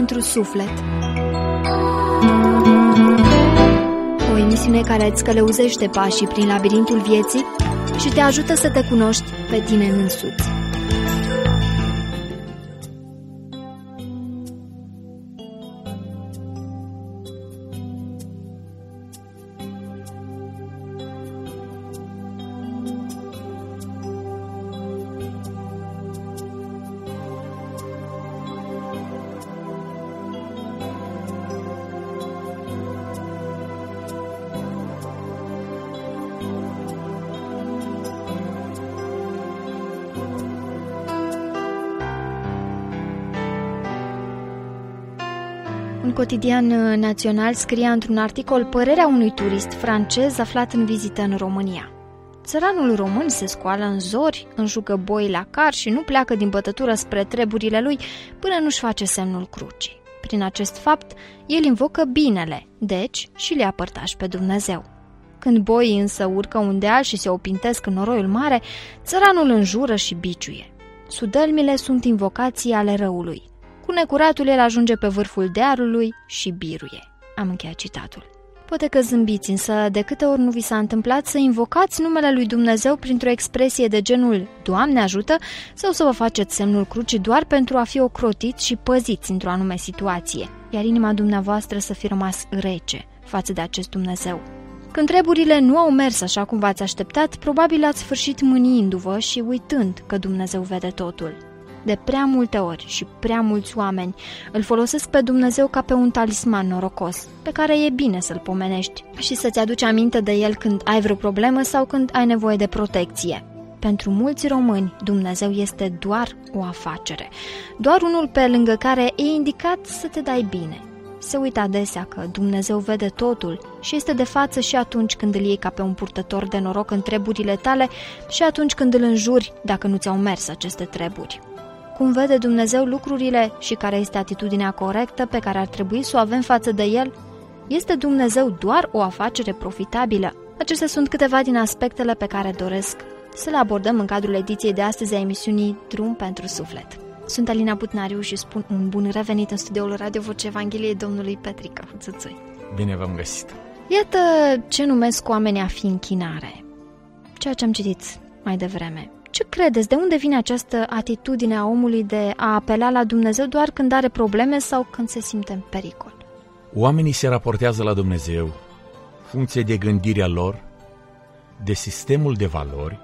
pentru suflet. O emisiune care îți călăuzește pașii prin labirintul vieții și te ajută să te cunoști pe tine însuți. Un cotidian național scria într-un articol părerea unui turist francez aflat în vizită în România. Țăranul român se scoală în zori, înjugă boi la car și nu pleacă din bătătură spre treburile lui până nu-și face semnul crucii. Prin acest fapt, el invocă binele, deci și le-a părtaș pe Dumnezeu. Când boii însă urcă un deal și se opintesc în noroiul mare, țăranul înjură și biciuie. Sudălmile sunt invocații ale răului. Cu necuratul el ajunge pe vârful dealului și biruie. Am încheiat citatul. Poate că zâmbiți, însă de câte ori nu vi s-a întâmplat să invocați numele lui Dumnezeu printr-o expresie de genul Doamne ajută sau să vă faceți semnul crucii doar pentru a fi ocrotiți și păziți într-o anume situație, iar inima dumneavoastră să fi rămas rece față de acest Dumnezeu. Când treburile nu au mers așa cum v-ați așteptat, probabil ați sfârșit mâniindu-vă și uitând că Dumnezeu vede totul. De prea multe ori și prea mulți oameni îl folosesc pe Dumnezeu ca pe un talisman norocos, pe care e bine să-l pomenești și să-ți aduci aminte de el când ai vreo problemă sau când ai nevoie de protecție. Pentru mulți români, Dumnezeu este doar o afacere, doar unul pe lângă care e indicat să te dai bine. Se uită adesea că Dumnezeu vede totul și este de față și atunci când îl iei ca pe un purtător de noroc în treburile tale și atunci când îl înjuri dacă nu ți-au mers aceste treburi. Cum vede Dumnezeu lucrurile și care este atitudinea corectă pe care ar trebui să o avem față de El? Este Dumnezeu doar o afacere profitabilă? Acestea sunt câteva din aspectele pe care doresc să le abordăm în cadrul ediției de astăzi a emisiunii Drum pentru Suflet. Sunt Alina Putnariu și spun un bun revenit în studioul Radio Vocea Evangheliei domnului Petrică Huțățui. Bine v-am găsit! Iată ce numesc oamenii a fi închinare, ceea ce am citit mai devreme. Ce credeți? De unde vine această atitudine a omului de a apela la Dumnezeu doar când are probleme sau când se simte în pericol? Oamenii se raportează la Dumnezeu funcție de gândirea lor, de sistemul de valori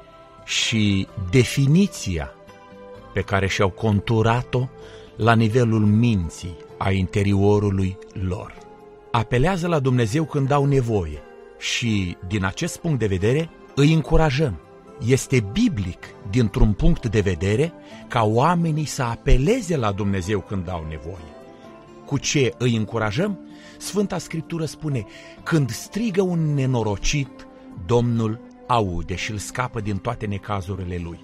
și definiția pe care și-au conturat-o la nivelul minții, a interiorului lor. Apelează la Dumnezeu când au nevoie și, din acest punct de vedere, îi încurajăm. Este biblic, dintr-un punct de vedere, ca oamenii să apeleze la Dumnezeu când au nevoie. Cu ce îi încurajăm? Sfânta Scriptură spune, când strigă un nenorocit, Domnul aude și îl scapă din toate necazurile lui.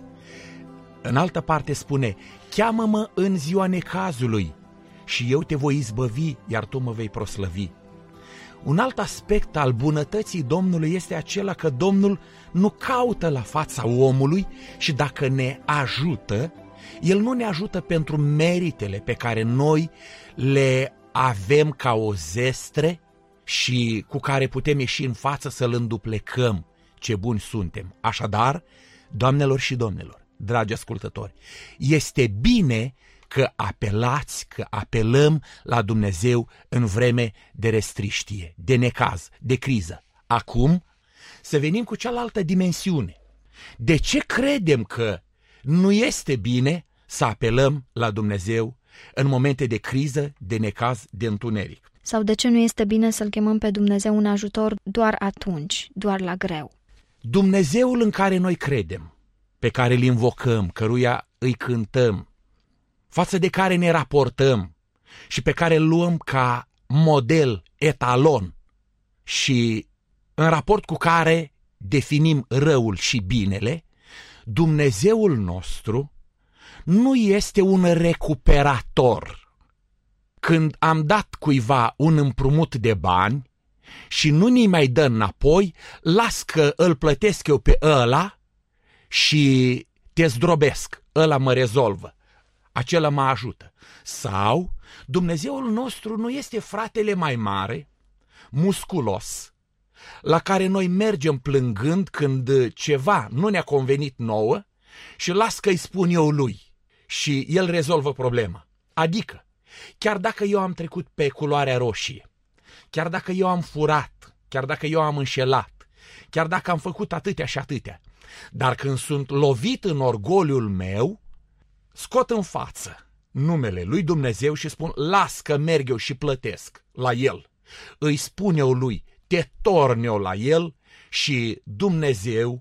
În altă parte spune, cheamă-mă în ziua necazului și eu te voi izbăvi, iar tu mă vei proslăvi. Un alt aspect al bunătății Domnului este acela că Domnul nu caută la fața omului și dacă ne ajută, El nu ne ajută pentru meritele pe care noi le avem ca o zestre și cu care putem ieși în față să-L înduplecăm ce buni suntem. Așadar, doamnelor și domnilor, dragi ascultători, este bine că apelați, că apelăm la Dumnezeu în vreme de restriștie, de necaz, de criză. Acum, să venim cu cealaltă dimensiune. De ce credem că nu este bine să apelăm la Dumnezeu în momente de criză, de necaz, de întuneric? Sau de ce nu este bine să-L chemăm pe Dumnezeu un ajutor doar atunci, doar la greu? Dumnezeul în care noi credem, pe care îl invocăm, căruia îi cântăm, față de care ne raportăm și pe care îl luăm ca model, etalon și în raport cu care definim răul și binele, Dumnezeul nostru nu este un recuperator. Când am dat cuiva un împrumut de bani și nu ni mai dă înapoi, las că îl plătesc eu pe ăla și te zdrobesc, ăla mă rezolvă. acela mă ajută. Sau Dumnezeul nostru nu este fratele mai mare, musculos, la care noi mergem plângând când ceva nu ne-a convenit nouă și las că îi spun eu lui și el rezolvă problema. Adică, chiar dacă eu am trecut pe culoarea roșie, chiar dacă eu am furat, chiar dacă eu am înșelat, chiar dacă am făcut atâtea și atâtea, dar când sunt lovit în orgoliul meu, scot în față numele lui Dumnezeu și spun, las că merg eu și plătesc la el. Îi spun eu lui, te torn eu la el și Dumnezeu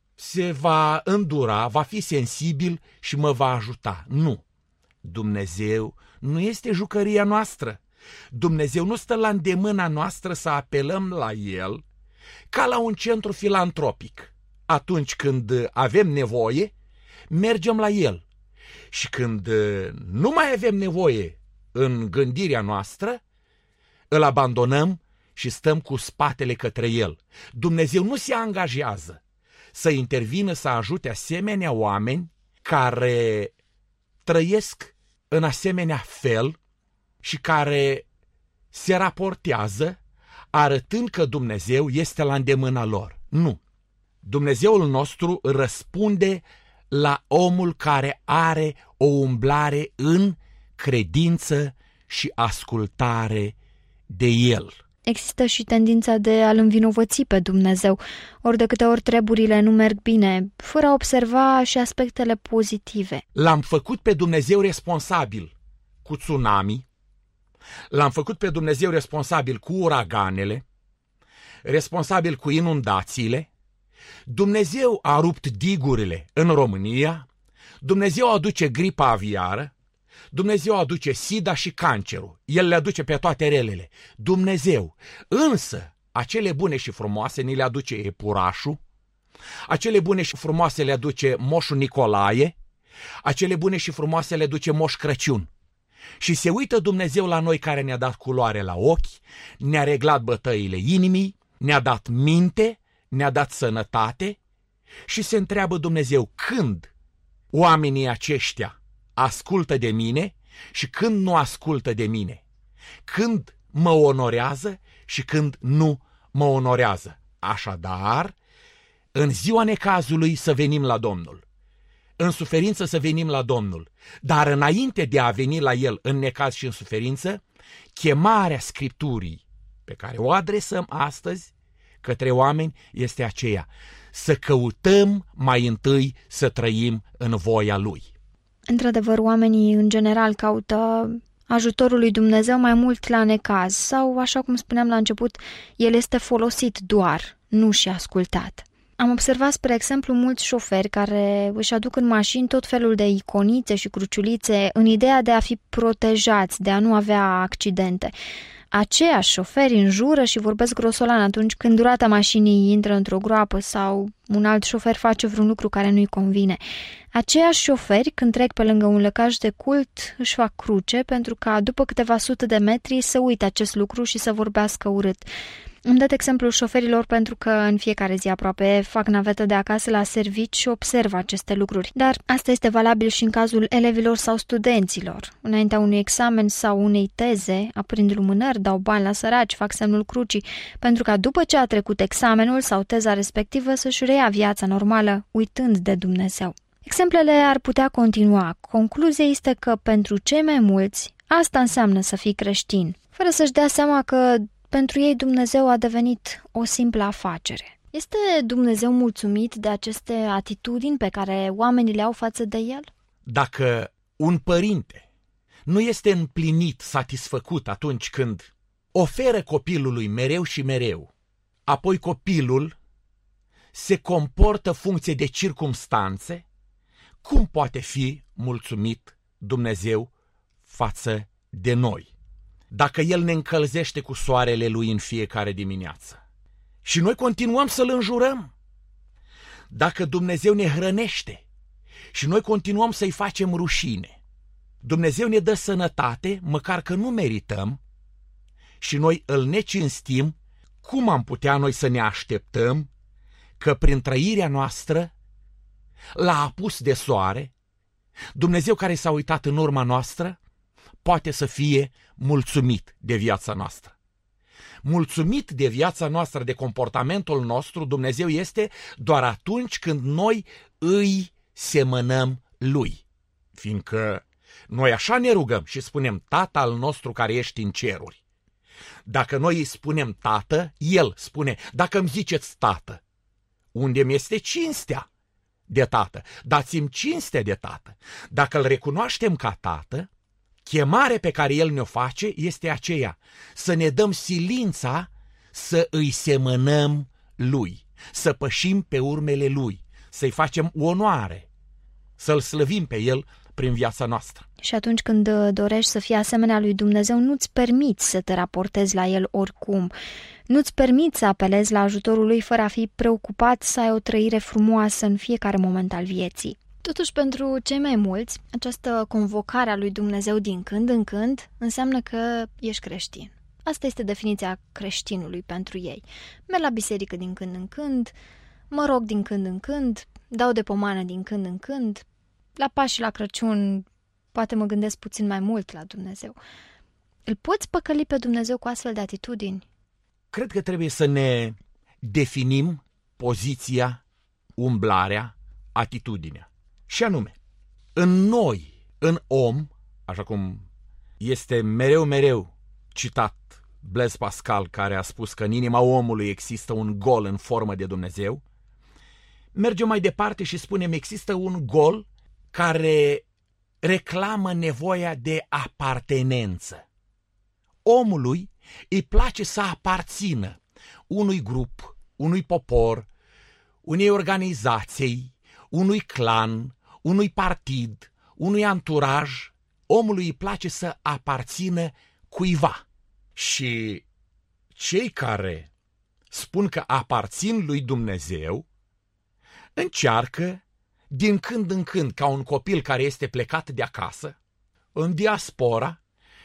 se va îndura, va fi sensibil și mă va ajuta. Nu, Dumnezeu nu este jucăria noastră. Dumnezeu nu stă la îndemâna noastră să apelăm la el ca la un centru filantropic. Atunci când avem nevoie, mergem la el. Și când nu mai avem nevoie în gândirea noastră, îl abandonăm și stăm cu spatele către el. Dumnezeu nu se angajează să intervină, să ajute asemenea oameni care trăiesc în asemenea fel și care se raportează arătând că Dumnezeu este la îndemâna lor. Nu. Dumnezeul nostru răspunde la omul care are o umblare în credință și ascultare de el. Există și tendința de a-L învinovăți pe Dumnezeu, ori de câte ori treburile nu merg bine, fără a observa și aspectele pozitive. L-am făcut pe Dumnezeu responsabil cu tsunami, l-am făcut pe Dumnezeu responsabil cu uraganele, responsabil cu inundațiile. Dumnezeu a rupt digurile în România, Dumnezeu aduce gripa aviară, Dumnezeu aduce sida și cancerul, El le aduce pe toate relele. Dumnezeu, însă, acele bune și frumoase ni le aduce Epurașul, acele bune și frumoase le aduce Moșul Nicolae, acele bune și frumoase le aduce Moș Crăciun. Și se uită Dumnezeu la noi care ne-a dat culoare la ochi, ne-a reglat bătăile inimii, ne-a dat minte, ne-a dat sănătate și se întreabă Dumnezeu când oamenii aceștia ascultă de mine și când nu ascultă de mine, când mă onorează și când nu mă onorează. Așadar, în ziua necazului să venim la Domnul, în suferință să venim la Domnul, dar înainte de a veni la El în necaz și în suferință, chemarea Scripturii pe care o adresăm astăzi către oameni este aceea, să căutăm mai întâi să trăim în voia Lui. Într-adevăr, oamenii în general caută ajutorul lui Dumnezeu mai mult la necaz sau, așa cum spuneam la început, El este folosit doar, nu și ascultat. Am observat, spre exemplu, mulți șoferi care își aduc în mașini tot felul de iconițe și cruciulițe în ideea de a fi protejați, de a nu avea accidente. Aceiași șoferi înjură și vorbesc grosolan atunci când durata mașinii intră într-o groapă sau un alt șofer face vreun lucru care nu-i convine. Aceiași șoferi, când trec pe lângă un lăcaș de cult, își fac cruce pentru ca după câteva sute de metri să uite acest lucru și să vorbească urât. Îmi dat exemplul șoferilor pentru că în fiecare zi aproape fac navetă de acasă la servici și observ aceste lucruri. Dar asta este valabil și în cazul elevilor sau studenților. Înaintea unui examen sau unei teze, aprind lumânări, dau bani la săraci, fac semnul crucii, pentru ca după ce a trecut examenul sau teza respectivă să-și reia viața normală, uitând de Dumnezeu. Exemplele ar putea continua. Concluzia este că pentru cei mai mulți, asta înseamnă să fii creștin, fără să-și dea seama că pentru ei Dumnezeu a devenit o simplă afacere. Este Dumnezeu mulțumit de aceste atitudini pe care oamenii le au față de El? Dacă un părinte nu este împlinit, satisfăcut atunci când oferă copilului mereu și mereu, apoi copilul se comportă funcție de circumstanțe, cum poate fi mulțumit Dumnezeu față de noi? Dacă El ne încălzește cu soarele Lui în fiecare dimineață și noi continuăm să-L înjurăm, dacă Dumnezeu ne hrănește și noi continuăm să-i facem rușine, Dumnezeu ne dă sănătate, măcar că nu merităm, și noi îl necinstim, cum am putea noi să ne așteptăm că prin trăirea noastră l-a apus de soare Dumnezeu care s-a uitat în urma noastră poate să fie mulțumit de viața noastră. Mulțumit de viața noastră, de comportamentul nostru, Dumnezeu este doar atunci când noi îi semănăm Lui. Fiindcă noi așa ne rugăm și spunem: Tată al nostru care ești în ceruri. Dacă noi îi spunem Tată, El spune: dacă îmi ziceți Tată, unde mi este cinstea de Tată? Dați-mi cinstea de Tată. Dacă îl recunoaștem ca Tată, chemarea pe care El ne-o face este aceea: să ne dăm silința să îi semănăm Lui, să pășim pe urmele Lui, să-i facem onoare, să-L slăvim pe El prin viața noastră. Și atunci când dorești să fii asemenea lui Dumnezeu, nu-ți permiți să te raportezi la El oricum. Nu-ți permiți să apelezi la ajutorul Lui fără a fi preocupat să ai o trăire frumoasă în fiecare moment al vieții. Totuși, pentru cei mai mulți, această convocare a lui Dumnezeu din când în când înseamnă că ești creștin. Asta este definiția creștinului pentru ei. Merg la biserică din când în când, mă rog din când în când, dau de pomană din când în când, la Paști și la Crăciun poate mă gândesc puțin mai mult la Dumnezeu. Îl poți păcăli pe Dumnezeu cu astfel de atitudini? Cred că trebuie să ne definim poziția, umblarea, atitudinea. Și anume, în noi, în om, așa cum este mereu citat Blaise Pascal, care a spus că în inima omului există un gol în formă de Dumnezeu, mergem mai departe și spunem: există un gol care reclamă nevoia de apartenență. Omului îi place să aparțină unui grup, unui popor, unei organizații, unui clan, unui partid, unui anturaj. Omului îi place să aparțină cuiva. Și cei care spun că aparțin lui Dumnezeu încearcă din când în când, ca un copil care este plecat de acasă, în diaspora,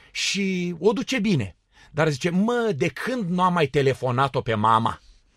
și o duce bine, dar zice: de când nu am mai telefonat-o pe mama?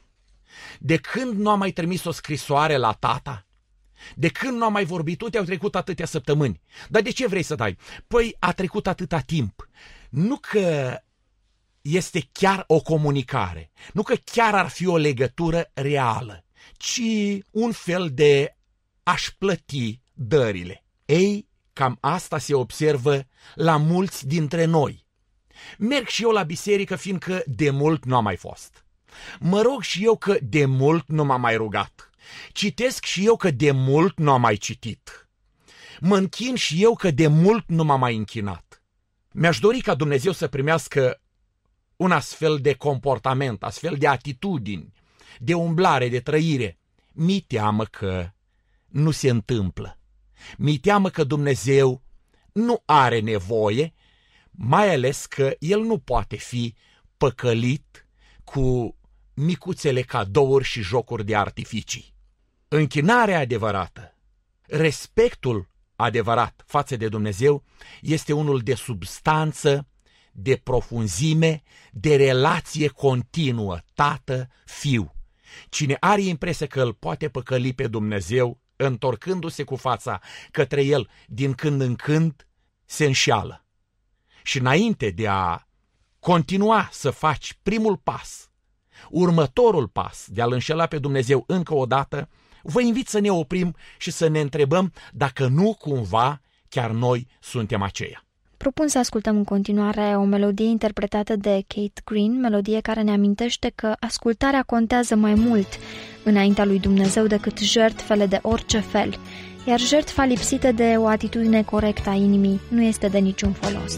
De când nu am mai trimis o scrisoare la tata? De când nu am mai vorbit? Uite, au trecut atâtea săptămâni. Dar de ce vrei să dai? Păi a trecut atâta timp. Nu că este chiar o comunicare, nu că chiar ar fi o legătură reală, ci un fel de a-și plăti dările. Ei, cam asta se observă la mulți dintre noi. Merg și eu la biserică fiindcă de mult nu am mai fost. Mă rog și eu că de mult nu m-am mai rugat. Citesc și eu că de mult nu am mai citit. Mă închin și eu că de mult nu m-am mai închinat. Mi-aș dori ca Dumnezeu să primească un astfel de comportament, astfel de atitudini, de umblare, de trăire. Mi-e teamă că nu se întâmplă. Mi-e teamă că Dumnezeu nu are nevoie, mai ales că El nu poate fi păcălit cu micuțele cadouri și jocuri de artificii. Închinarea adevărată, respectul adevărat față de Dumnezeu este unul de substanță, de profunzime, de relație continuă, tată-fiu. Cine are impresia că îl poate păcăli pe Dumnezeu, întorcându-se cu fața către El din când în când, se înșeală. Și înainte de a continua să faci primul pas, următorul pas de a-L înșela pe Dumnezeu încă o dată, vă invit să ne oprim și să ne întrebăm dacă nu cumva chiar noi suntem aceia. Propun să ascultăm în continuare o melodie interpretată de Kate Green, melodie care ne amintește că ascultarea contează mai mult înaintea lui Dumnezeu decât jertfele de orice fel, iar jertfa lipsită de o atitudine corectă a inimii nu este de niciun folos.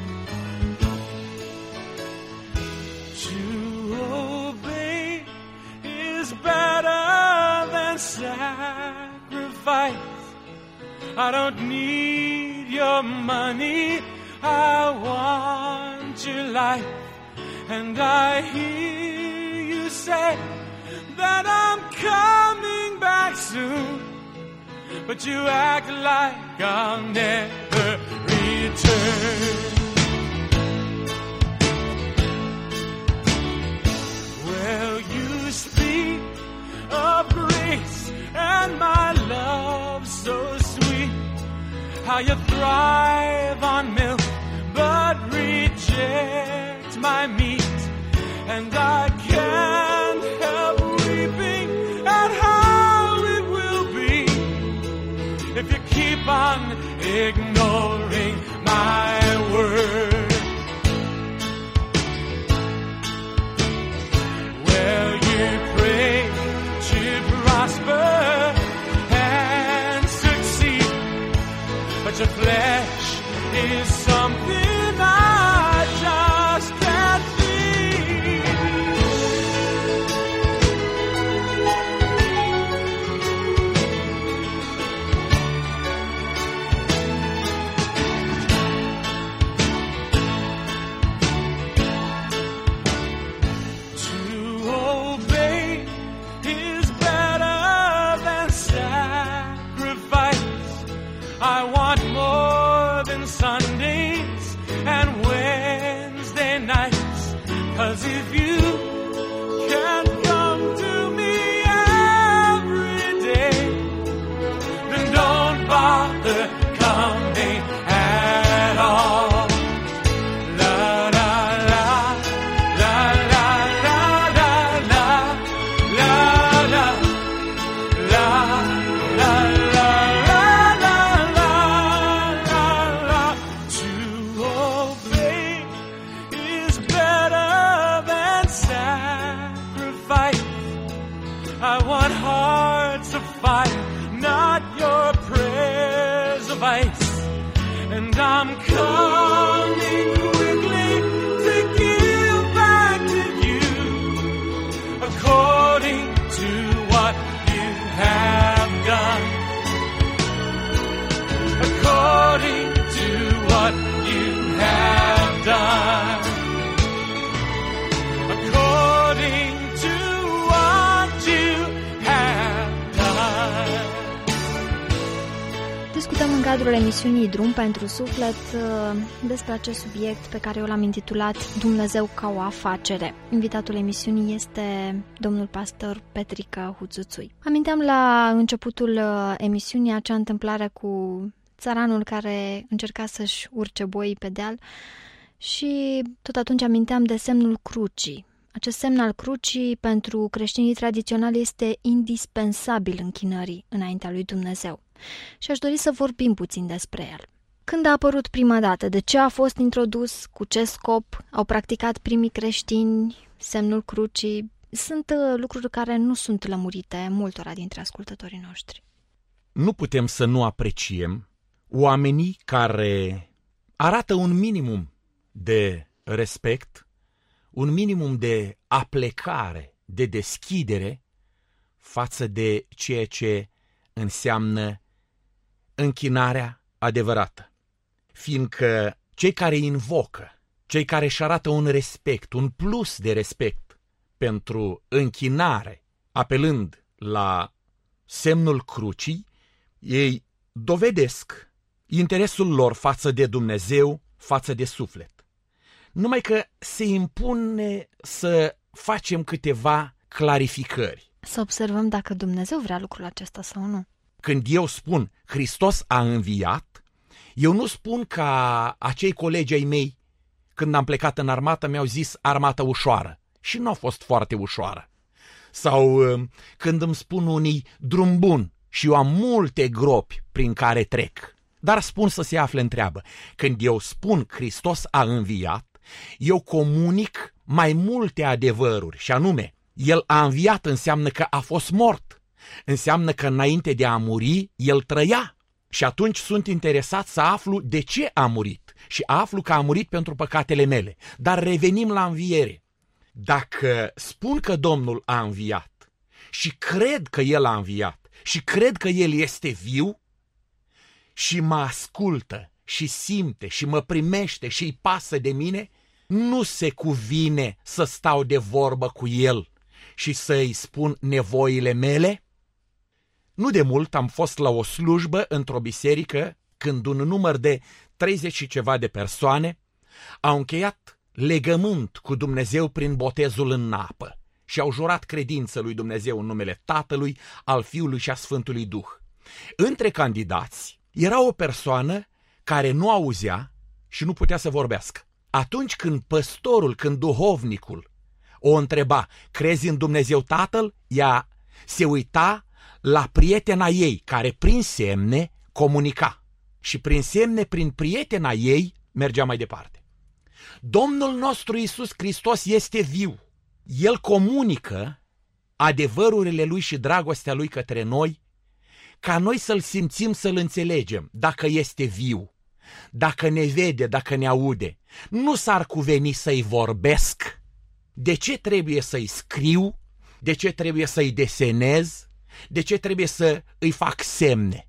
I don't need your money, I want your life. And I hear you say that I'm coming back soon, but you act like I'll never return. Well, you speak of grace and my love so sweet, how you thrive on milk, but reject my meat. And I can't help weeping at how it will be if you keep on ignoring my word. Well, you pray to prosper and succeed, but your flesh is something I just can't feed. I want more than Sundays and Wednesday nights, 'cause if you can't come to me every day, then don't bother coming at all. La la la, la la la la la, la la la la la. I want hearts of fire, not your prayers of ice. And I'm coming quickly to give back to you according to what you have done. According to what you have done. According to what you have done. Discutăm în cadrul emisiunii Drum pentru Suflet despre acest subiect pe care eu l-am intitulat Dumnezeu ca o afacere. Invitatul emisiunii este domnul pastor Petrică Huțuțui. Aminteam la începutul emisiunii acea întâmplare cu țăranul care încerca să-și urce boii pe deal și tot atunci aminteam de semnul crucii. Acest semn al crucii pentru creștinii tradiționali este indispensabil închinării înaintea lui Dumnezeu. Și aș dori să vorbim puțin despre el. Când a apărut prima dată, de ce a fost introdus, cu ce scop au practicat primii creștini semnul crucii, sunt lucruri care nu sunt lămurite multora dintre ascultătorii noștri. Nu putem să nu apreciem oamenii care arată un minimum de respect, un minimum de aplecare, de deschidere față de ceea ce înseamnă închinarea adevărată. Fiindcă cei care invocă, cei care își arată un respect, un plus de respect pentru închinare, apelând la semnul crucii, ei dovedesc interesul lor față de Dumnezeu, față de suflet. Numai că se impune să facem câteva clarificări. Să observăm dacă Dumnezeu vrea lucrul acesta sau nu. Când eu spun Hristos a înviat, eu nu spun ca acei colegi ai mei, când am plecat în armată, mi-au zis armată ușoară. Și nu a fost foarte ușoară. Sau când îmi spun unii drum bun și eu am multe gropi prin care trec. Dar spun să se afle în treabă. Când eu spun Hristos a înviat, eu comunic mai multe adevăruri, și anume, El a înviat înseamnă că a fost mort, înseamnă că înainte de a muri, El trăia. Și atunci sunt interesat să aflu de ce a murit și aflu că a murit pentru păcatele mele. Dar revenim la înviere. Dacă spun că Domnul a înviat și cred că El a înviat și cred că El este viu și mă ascultă și simte și mă primește și îi pasă de mine, nu se cuvine să stau de vorbă cu El și să-i spun nevoile mele? Nu de mult am fost la o slujbă într-o biserică când un număr de 30 și ceva de persoane au încheiat legământ cu Dumnezeu prin botezul în apă și au jurat credință lui Dumnezeu în numele Tatălui, al Fiului și a Sfântului Duh. Între candidați Era o persoană care nu auzea și nu putea să vorbească. Atunci când păstorul, când duhovnicul o întreba, crezi în Dumnezeu Tatăl? Ea se uita la prietena ei, care prin semne comunica. Și prin semne, prin prietena ei, mergea mai departe. Domnul nostru Iisus Hristos este viu. El comunică adevărurile Lui și dragostea Lui către noi, ca noi să-L simțim, să-L înțelegem, dacă este viu, dacă ne vede, dacă ne aude. Nu s-ar cuveni să-i vorbesc. De ce trebuie să-i scriu? De ce trebuie să-i desenez? De ce trebuie să îi fac semne?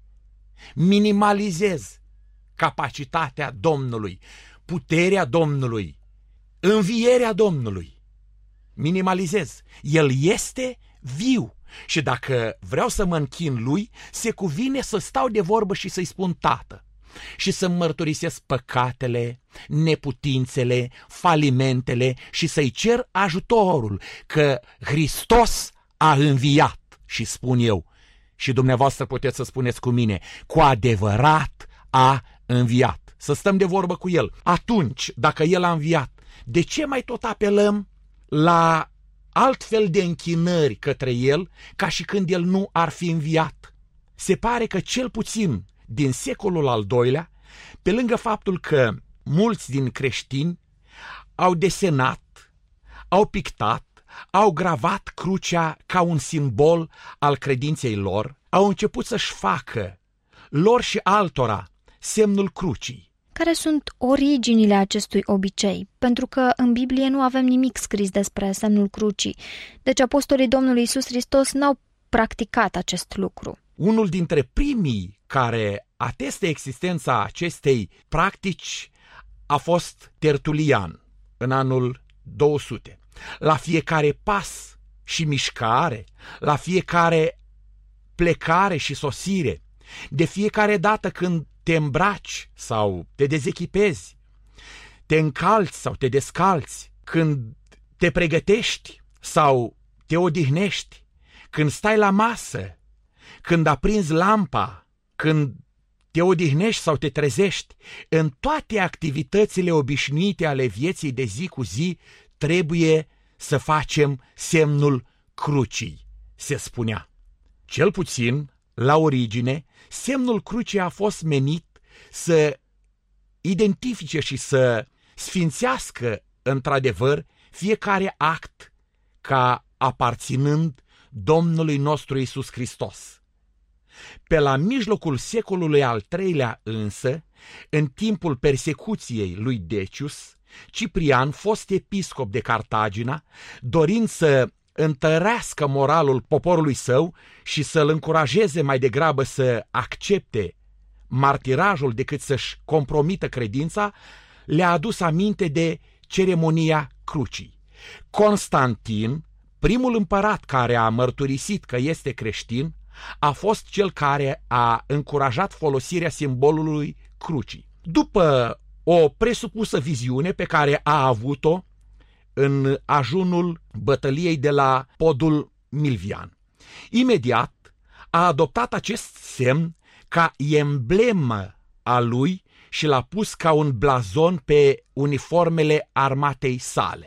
Minimalizez capacitatea Domnului, puterea Domnului, învierea Domnului. Minimalizez. El este viu. Și dacă vreau să mă închin Lui, se cuvine să stau de vorbă și să-i spun Tată. Și să-mi mărturisesc păcatele, neputințele, falimentele și să-i cer ajutorul, că Hristos a înviat. Și spun eu, și dumneavoastră puteți să spuneți cu mine, cu adevărat a înviat. Să stăm de vorbă cu El. Atunci, dacă El a înviat, de ce mai tot apelăm la altfel de închinări către El, ca și când El nu ar fi înviat? Se pare că cel puțin din secolul al II-lea, pe lângă faptul că mulți din creștini au desenat, au pictat, au gravat crucea ca un simbol al credinței lor, au început să-și facă lor și altora semnul crucii. Care sunt originile acestui obicei? Pentru că în Biblie nu avem nimic scris despre semnul crucii. Deci apostolii Domnului Iisus Hristos n-au practicat acest lucru. Unul dintre primii care atestă existența acestei practici a fost Tertulian, în anul 200. La fiecare pas și mișcare, la fiecare plecare și sosire, de fiecare dată când te îmbraci sau te dezechipezi, te încalți sau te descalți, când te pregătești sau te odihnești, când stai la masă, când aprinzi lampa, când te odihnești sau te trezești, în toate activitățile obișnuite ale vieții de zi cu zi, trebuie să facem semnul crucii, se spunea. Cel puțin, la origine, semnul crucii a fost menit să identifice și să sfințească, într-adevăr, fiecare act ca aparținând Domnului nostru Iisus Hristos. Pe la mijlocul secolului al III-lea însă, în timpul persecuției lui Decius, Ciprian, fost episcop de Cartagina, dorind să întărească moralul poporului său și să-l încurajeze mai degrabă să accepte martirajul decât să-și compromită credința, le-a adus aminte de ceremonia crucii. Constantin, primul împărat care a mărturisit că este creștin, a fost cel care a încurajat folosirea simbolului crucii. După o presupusă viziune pe care a avut-o în ajunul bătăliei de la podul Milvian, imediat a adoptat acest semn ca emblemă a lui și l-a pus ca un blazon pe uniformele armatei sale.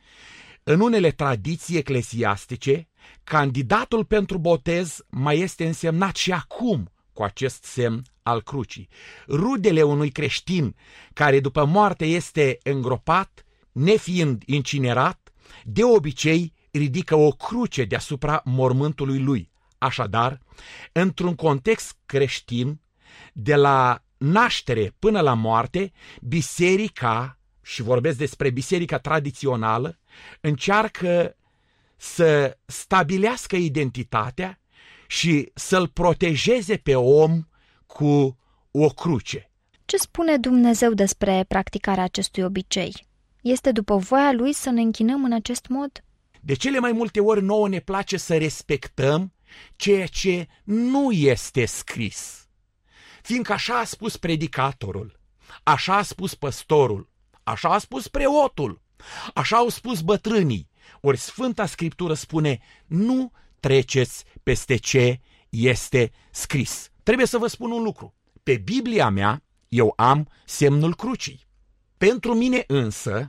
În unele tradiții eclesiastice, candidatul pentru botez mai este însemnat și acum cu acest semn al crucii. Rudele unui creștin care după moarte este îngropat, nefiind incinerat, de obicei ridică o cruce deasupra mormântului lui. Așadar, într-un context creștin, de la naștere până la moarte, biserica, și vorbesc despre biserica tradițională, încearcă să stabilească identitatea și să-l protejeze pe om cu o cruce. Ce spune Dumnezeu despre practicarea acestui obicei? Este după voia Lui să ne închinăm în acest mod? De cele mai multe ori nouă ne place să respectăm ceea ce nu este scris. Fiindcă așa a spus predicatorul, așa a spus păstorul, așa a spus preotul, așa au spus bătrânii. Ori Sfânta Scriptură spune, nu treceți peste ce este scris. Trebuie să vă spun un lucru. Pe Biblia mea eu am semnul crucii. Pentru mine însă,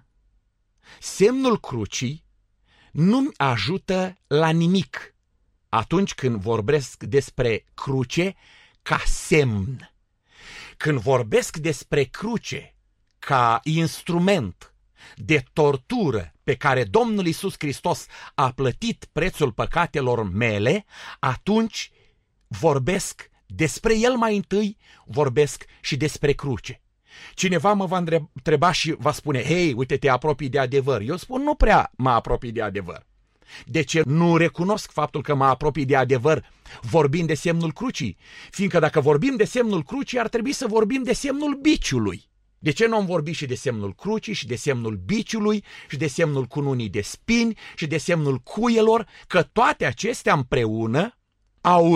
semnul crucii nu-mi ajută la nimic atunci când vorbesc despre cruce ca semn. Când vorbesc despre cruce ca instrument de tortură pe care Domnul Iisus Hristos a plătit prețul păcatelor mele, atunci vorbesc despre El mai întâi, vorbesc și despre cruce. Cineva mă va întreba și va spune, hei, uite, te apropii de adevăr. Eu spun, nu prea mă apropii de adevăr. De ce nu recunosc faptul că mă apropii de adevăr vorbind de semnul crucii? Fiindcă dacă vorbim de semnul crucii, ar trebui să vorbim de semnul biciului. De ce nu am vorbit și de semnul crucii și de semnul biciului și de semnul cununii de spini și de semnul cuielor? Că toate acestea împreună au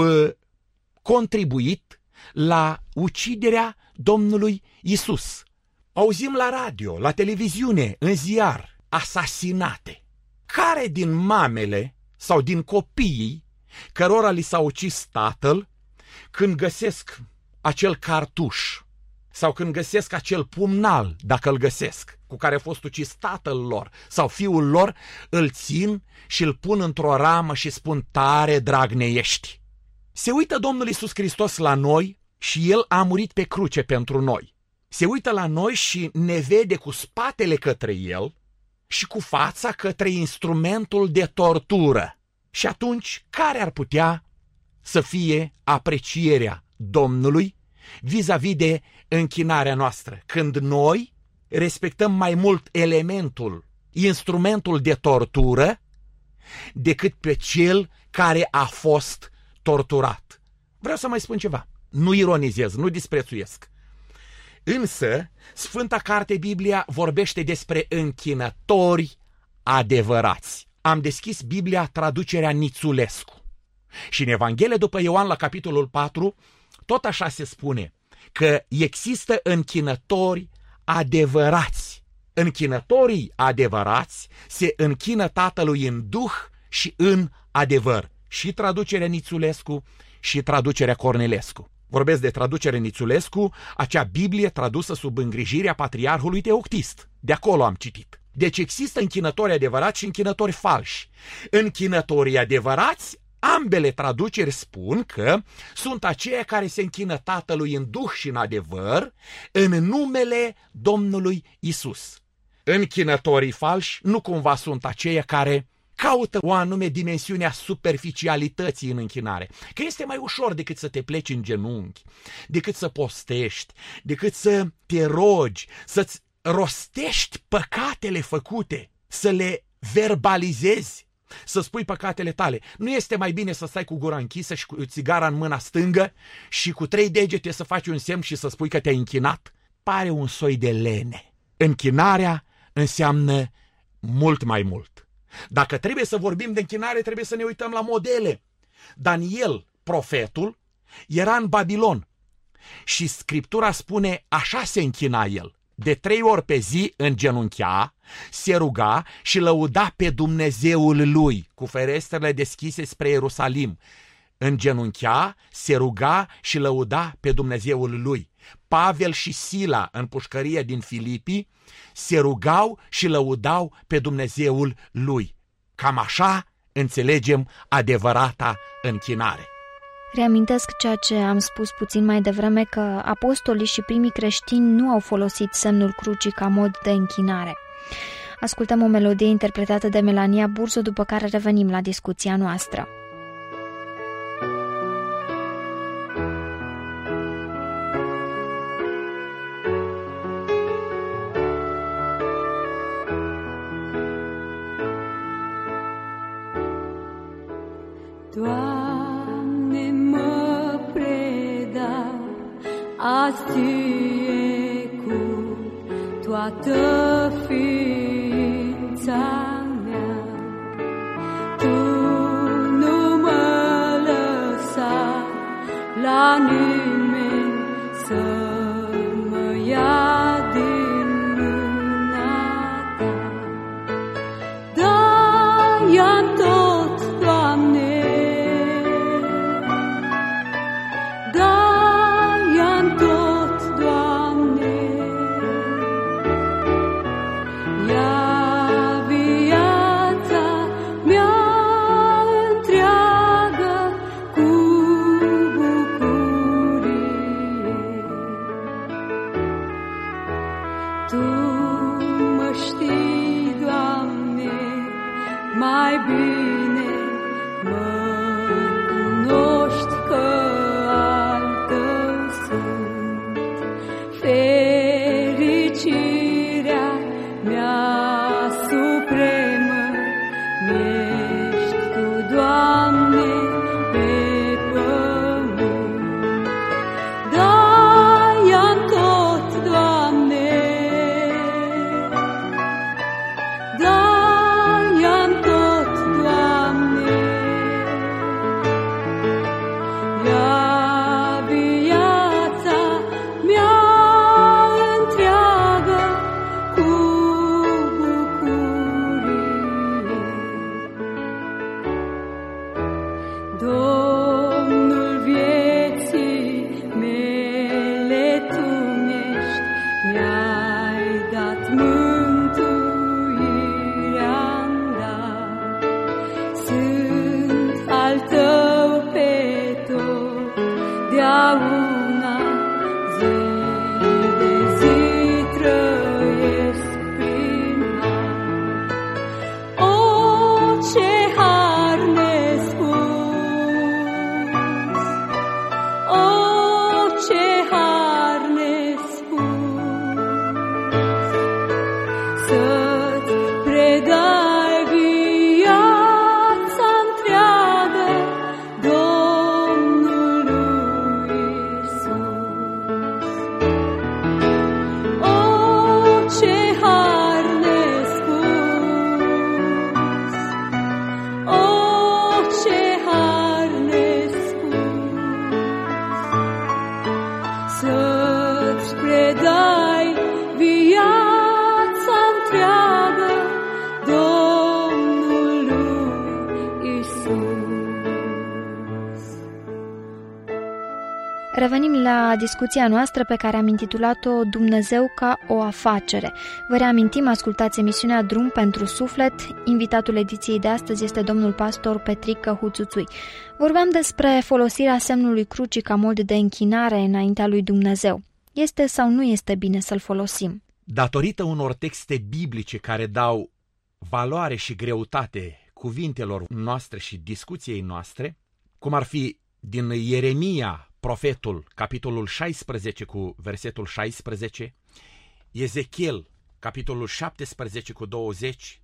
contribuit la uciderea Domnului Iisus. Auzim la radio, la televiziune, în ziar, asasinate. Care din mamele sau din copiii cărora li s-a ucis tatăl, când găsesc acel cartuș sau când găsesc acel pumnal, dacă îl găsesc, cu care a fost ucis tatăl lor sau fiul lor, îl țin și îl pun într-o ramă și spun, tare drag ne ești. Se uită Domnul Iisus Hristos la noi și El a murit pe cruce pentru noi. Se uită la noi și ne vede cu spatele către El și cu fața către instrumentul de tortură. Și atunci, care ar putea să fie aprecierea Domnului vis-a-vis de închinarea noastră, când noi respectăm mai mult instrumentul de tortură, decât pe cel care a fost torturat? Vreau să mai spun ceva. Nu ironizez, nu disprețuiesc. Însă, Sfânta Carte Biblia vorbește despre închinători adevărați. Am deschis Biblia, traducerea Nițulescu. Și în Evanghelie după Ioan, la capitolul 4, tot așa se spune că există închinători adevărați. Închinătorii adevărați se închină Tatălui în duh și în adevăr. Și traducerea Nițulescu și traducerea Cornilescu. Vorbesc de traducere Nițulescu, acea Biblie tradusă sub îngrijirea patriarhului Teoctist. De acolo am citit. Deci există închinători adevărați și închinători falși. Închinătorii adevărați, ambele traduceri spun că sunt aceia care se închină Tatălui în duh și în adevăr, în numele Domnului Isus. Închinătorii falși nu cumva sunt aceia care caută o anume dimensiune a superficialității în închinare. Că este mai ușor decât să te pleci în genunchi, decât să postești, decât să te rogi, să-ți rostești păcatele făcute, să le verbalizezi, să spui păcatele tale. Nu este mai bine să stai cu gura închisă și cu țigara în mâna stângă și cu 3 degete să faci un semn și să spui că te-ai închinat? Pare un soi de lene. Închinarea înseamnă mult mai mult. Dacă trebuie să vorbim de închinare, trebuie să ne uităm la modele. Daniel, profetul, era în Babilon și Scriptura spune, așa se închina el. De 3 ori pe zi îngenunchea, se ruga și lăuda pe Dumnezeul lui, cu ferestrele deschise spre Ierusalim. Îngenunchea, se ruga și lăuda pe Dumnezeul lui. Pavel și Sila, în pușcărie din Filipii, se rugau și lăudau pe Dumnezeul lui. Cam așa înțelegem adevărata închinare. Reamintesc ceea ce am spus puțin mai devreme, că apostolii și primii creștini nu au folosit semnul crucii ca mod de închinare. Ascultăm o melodie interpretată de Melania Burzo, după care revenim la discuția noastră. Doamne, mă predau azi Ție cu toată ființa mea. Tu nu mă lăsa la nimeni să mă ia din mâna Ta. Da, i-am tot, Doamne, da, i-am tot. mai bine mă cunoști că al tău sunt. Fericirea mea supremă ești Tu, Doamne, pe pământ. Da-i-am tot, Doamne, da-i-am tot, Doamne, ia viața mea întreagă cu bucurie. Domnul vieții mele Tu ești, mi-ai dat mântuirea-n dar. Sunt al Tău pe totdeauna, zi de zi trăiesc prin har. O, ce har nespus! O, ce har nespus! Să-ți predai viața întreagă Domnului Iisus. O, ce har nespus! O, ce har nespus! Să-ți predai viața întreagă Domnului Iisus. Revenim la discuția noastră pe care am intitulat-o Dumnezeu ca o afacere. Vă reamintim, ascultați emisiunea Drum pentru Suflet. Invitatul ediției de astăzi este domnul pastor Petrică Huțuțui. Vorbeam despre folosirea semnului crucii ca mod de închinare înaintea lui Dumnezeu. Este sau nu este bine să-l folosim? Datorită unor texte biblice care dau valoare și greutate cuvintelor noastre și discuției noastre, cum ar fi din Ieremia, profetul, capitolul 16 cu versetul 16, Ezechiel, capitolul 17 cu 20,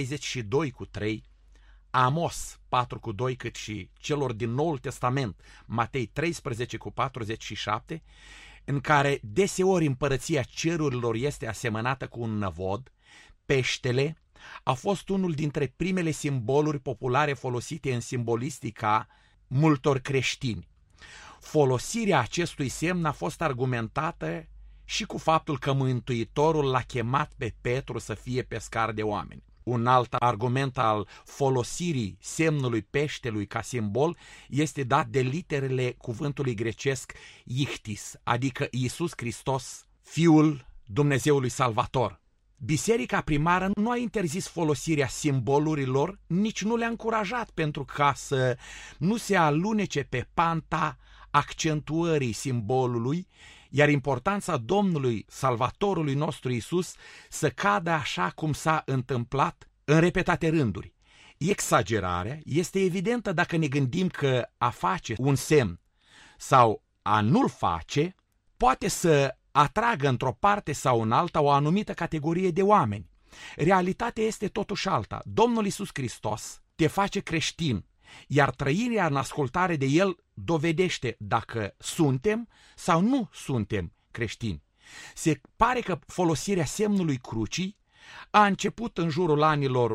32 cu 3, Amos 4 cu 2, cât și celor din Noul Testament, Matei 13 cu 47, în care deseori împărăția cerurilor este asemănată cu un năvod, peștele a fost unul dintre primele simboluri populare folosite în simbolistica multor creștini. Folosirea acestui semn a fost argumentată și cu faptul că Mântuitorul l-a chemat pe Petru să fie pescar de oameni. Un alt argument al folosirii semnului peștelui ca simbol este dat de literele cuvântului grecesc ichtis, adică Iisus Hristos, Fiul Dumnezeului Salvator. Biserica primară nu a interzis folosirea simbolurilor, nici nu le-a încurajat, pentru ca să nu se alunece pe panta accentuării simbolului, iar importanța Domnului, Salvatorului nostru Iisus, să cadă așa cum s-a întâmplat în repetate rânduri. Exagerarea este evidentă dacă ne gândim că a face un semn sau a nu-l face poate să atragă într-o parte sau în alta o anumită categorie de oameni. Realitatea este totuși alta. Domnul Iisus Hristos te face creștin, iar trăirea în ascultare de El dovedește dacă suntem sau nu suntem creștini. Se pare că folosirea semnului crucii a început în jurul anilor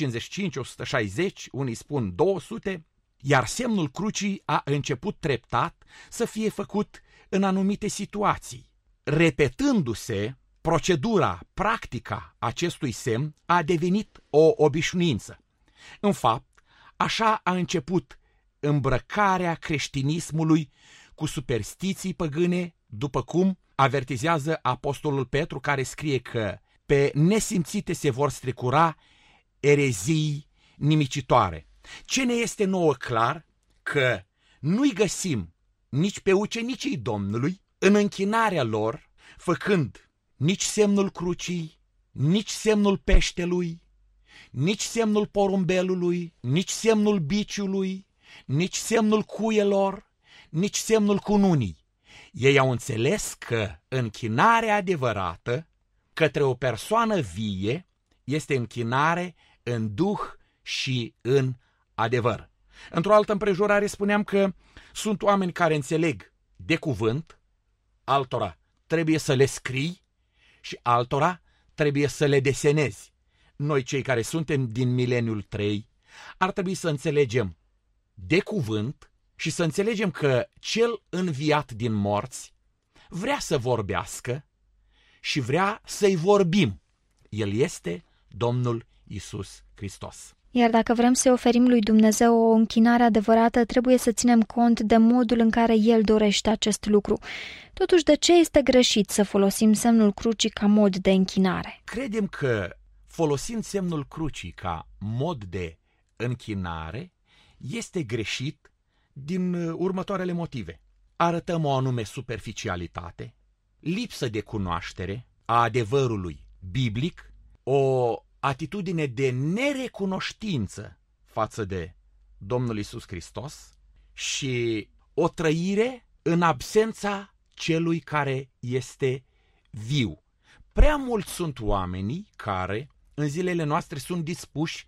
155-160, unii spun 200, iar semnul crucii a început treptat să fie făcut în anumite situații. Repetându-se, procedura, practica acestui semn a devenit o obișnuință. În fapt, așa a început îmbrăcarea creștinismului cu superstiții păgâne, după cum avertizează apostolul Petru, care scrie că pe nesimțite se vor strecura erezii nimicitoare. Ce ne este nouă clar? Că nu-i găsim nici pe ucenicii Domnului în închinarea lor, făcând nici semnul crucii, nici semnul peștelui, nici semnul porumbelului, nici semnul biciului, nici semnul cuielor, nici semnul cununii. Ei au înțeles că închinarea adevărată către o persoană vie este închinare în duh și în adevăr. Într-o altă împrejurare spuneam că sunt oameni care înțeleg de cuvânt, altora trebuie să le scrii și altora trebuie să le desenezi. Noi, cei care suntem din mileniul 3, ar trebui să înțelegem de cuvânt și să înțelegem că cel înviat din morți vrea să vorbească și vrea să-i vorbim. El este Domnul Iisus Hristos. Iar dacă vrem să oferim lui Dumnezeu o închinare adevărată, trebuie să ținem cont de modul în care El dorește acest lucru. Totuși, de ce este greșit să folosim semnul crucii ca mod de închinare? Credem că folosind semnul crucii ca mod de închinare este greșit din următoarele motive. Arătăm o anume superficialitate, lipsă de cunoaștere a adevărului biblic, o atitudine de nerecunoștință față de Domnul Iisus Hristos și o trăire în absența celui care este viu. Prea mulți sunt oamenii care în zilele noastre sunt dispuși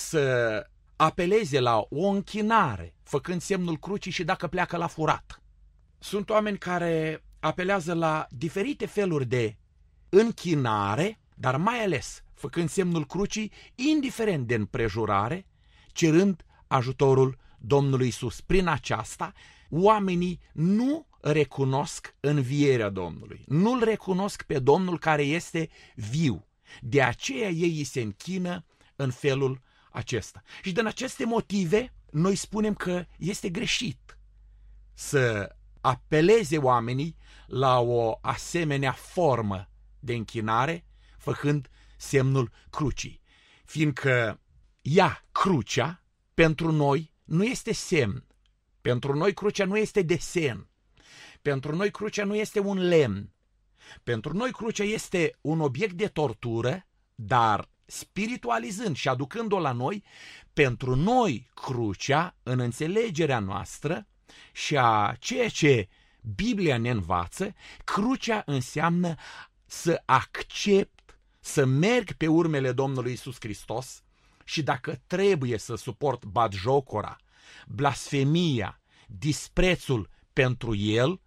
să apeleze la o închinare, făcând semnul crucii și dacă pleacă la furat. Sunt oameni care apelează la diferite feluri de închinare, dar mai ales făcând semnul crucii, indiferent de împrejurare, cerând ajutorul Domnului Iisus. Prin aceasta, oamenii nu recunosc învierea Domnului, nu-L recunosc pe Domnul care este viu. De aceea ei îi se închină în felul acesta. Și din aceste motive, noi spunem că este greșit să apeleze oamenii la o asemenea formă de închinare, făcând semnul crucii, fiindcă crucea, pentru noi nu este semn, pentru noi crucea nu este desen, pentru noi crucea nu este un lemn, pentru noi crucea este un obiect de tortură, dar spiritualizând și aducând-o la noi, pentru noi crucea, în înțelegerea noastră și a ceea ce Biblia ne învață, crucea înseamnă să accept, să merg pe urmele Domnului Iisus Hristos și dacă trebuie să suport batjocora, blasfemia, disprețul pentru El,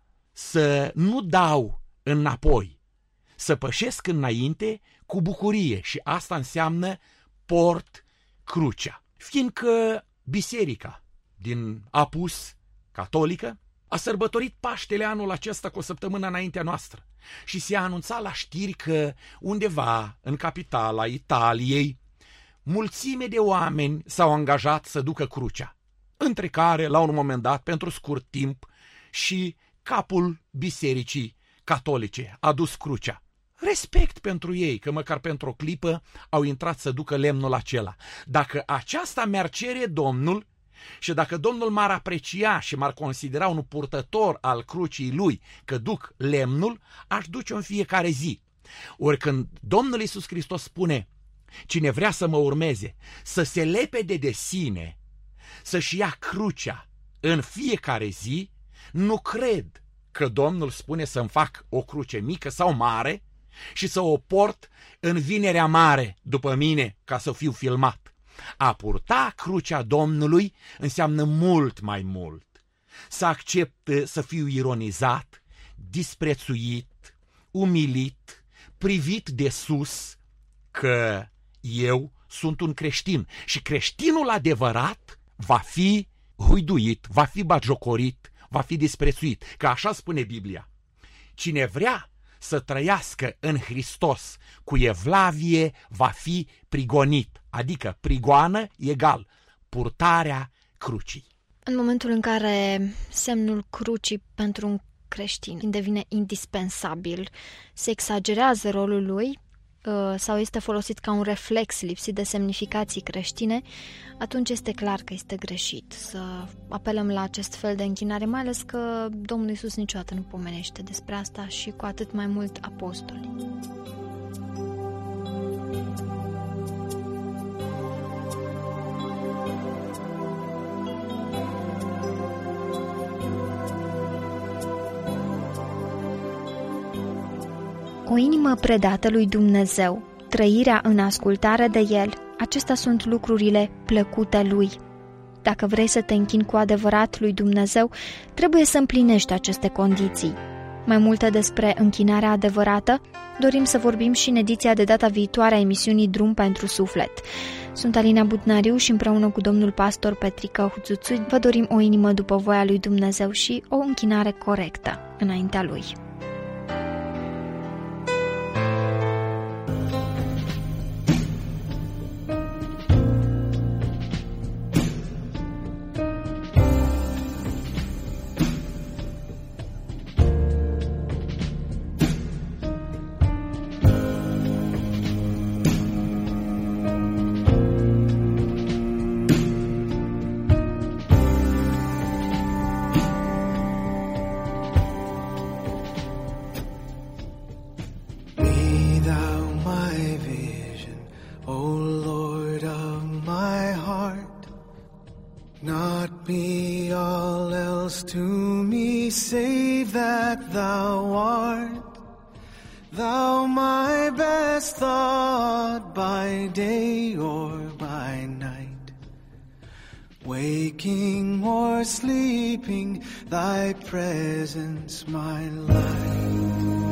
să nu dau înapoi, să pășesc înainte cu bucurie și asta înseamnă port crucea. Fiindcă biserica din Apus catolică a sărbătorit Paștele anul acesta cu o săptămână înaintea noastră și se anunța la știri că undeva în capitala Italiei mulțime de oameni s-au angajat să ducă crucea, între care, la un moment dat, pentru scurt timp, și capul bisericii catolice a dus crucea. Respect pentru ei, că măcar pentru o clipă au intrat să ducă lemnul acela. Dacă aceasta mi-ar cere Domnul și dacă Domnul m-ar aprecia și m-ar considera un purtător al crucii Lui, că duc lemnul, aș duce-o în fiecare zi. Ori când Domnul Iisus Hristos spune, cine vrea să mă urmeze, să se lepede de sine, să-și ia crucea în fiecare zi, nu cred că Domnul spune să-mi fac o cruce mică sau mare și să o port în vinerea mare după mine ca să fiu filmat. A purta crucea Domnului înseamnă mult mai mult. Să accept să fiu ironizat, disprețuit, umilit, privit de sus, că eu sunt un creștin și creștinul adevărat va fi huiduit, va fi batjocorit, va fi disprețuit, că așa spune Biblia. Cine vrea să trăiască în Hristos cu evlavie va fi prigonit, adică prigoană egal purtarea crucii. În momentul în care semnul crucii pentru un creștin devine indispensabil, se exagerează rolul lui sau este folosit ca un reflex lipsit de semnificații creștine, atunci este clar că este greșit să apelăm la acest fel de închinare, mai ales că Domnul Iisus niciodată nu pomenește despre asta și cu atât mai mult apostolii. O inimă predată lui Dumnezeu, trăirea în ascultare de El, acestea sunt lucrurile plăcute Lui. Dacă vrei să te închini cu adevărat lui Dumnezeu, trebuie să împlinești aceste condiții. Mai multe despre închinarea adevărată dorim să vorbim și în ediția de data viitoare a emisiunii Drum pentru Suflet. Sunt Alina Budnariu și împreună cu domnul pastor Petrică Huțuțu vă dorim o inimă după voia lui Dumnezeu și o închinare corectă înaintea Lui. Not be all else to me, save that thou art, thou my best thought by day or by night. Waking or sleeping, thy presence my light.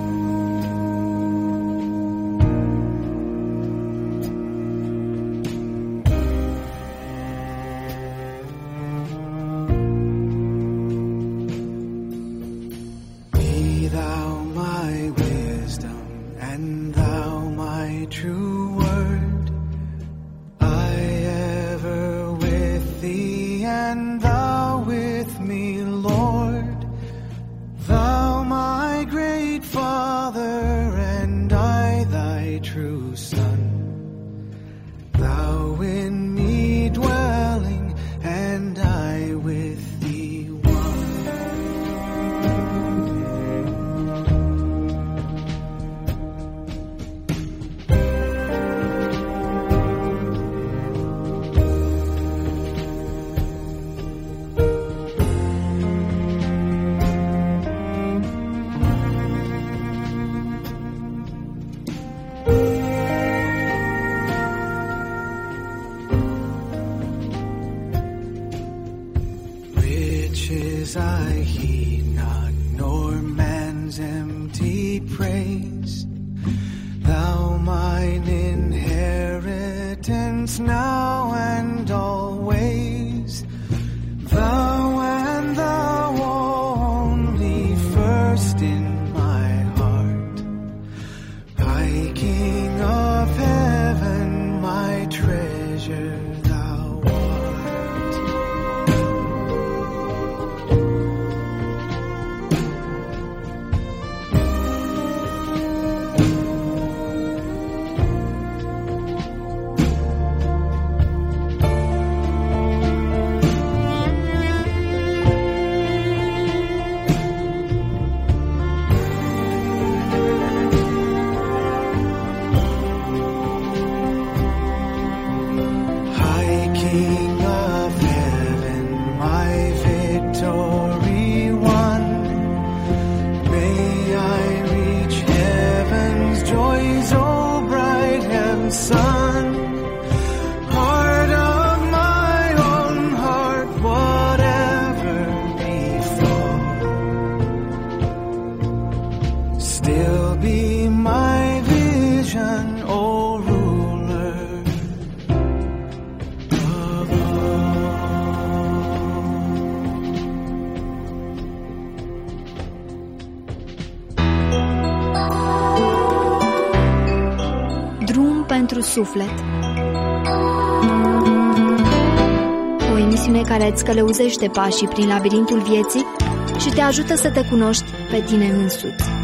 I heed not, nor man's empty praise. Thou mine inheritance now and always. Thou and thou only first in my heart. High King of heaven, my treasure. Pentru suflet. O emisiune care îți călăuzește pașii prin labirintul vieții și te ajută să te cunoști pe tine însuți.